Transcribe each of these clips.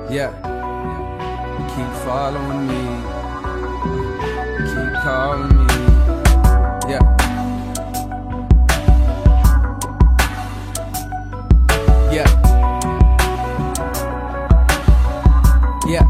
Yeah. Keep following me. Keep calling me. Yeah. Yeah. Yeah.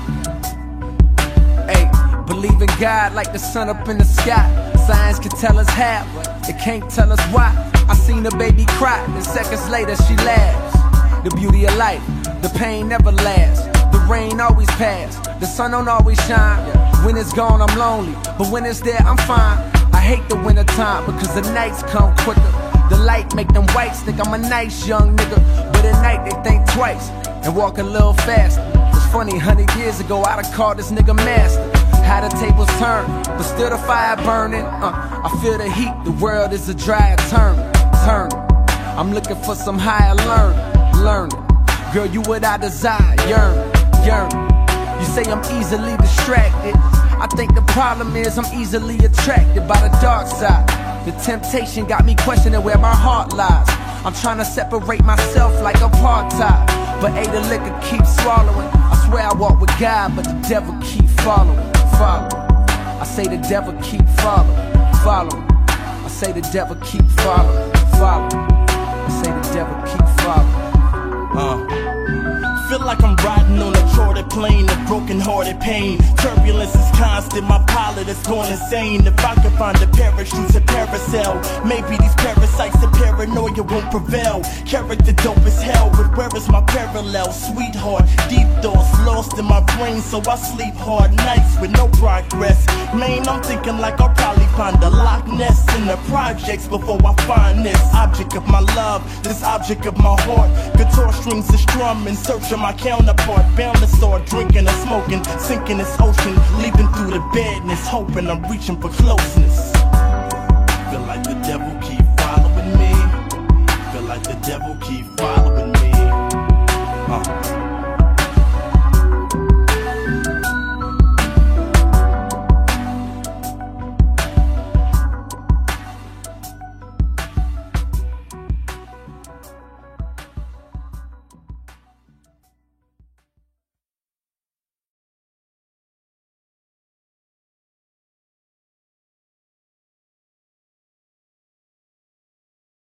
Hey, believe in God like the sun up in the sky. Science can tell us how, it can't tell us why. I seen a baby cry, and seconds later she laughs. The beauty of life, the pain never lasts. The rain always pass, the sun don't always shine. When it's gone I'm lonely, but when it's there I'm fine. I hate the winter time because the nights come quicker. The light make them whites think I'm a nice young nigga, but at night they think twice and walk a little faster. It's funny, 100 years ago I'd have called this nigga master. How the tables turn, but still the fire burning. I feel the heat, the world is a dryer turning. I'm looking for some higher learning. Girl, you what I desire, yearn. You say I'm easily distracted. I think the problem is I'm easily attracted by the dark side. The temptation got me questioning where my heart lies. I'm trying to separate myself like apartheid, but the liquor keeps swallowing. I swear I walk with God, but the devil keep following. I say the devil keep following. I say the devil keep following. I say the devil keep following. Feel like I'm riding on a chartered plane of broken-hearted pain. Turbulence is constant, my pilot is going insane. If I could find a parachute to parasail, maybe these parasites of paranoia won't prevail. Character dope as hell, but where is my parallel? Sweetheart, deep thoughts lost in my brain, so I sleep hard nights with no progress. Man, I'm thinking like I'll probably find a Loch Ness in the projects before I find this object of my love, this object of my heart. Guitar strings are strumming, searching my counterpart, bound to start drinking and smoking, sinking this ocean, leaping through the badness, hoping I'm reaching for closeness. Feel like the devil keep following me. Feel like the devil keep following me.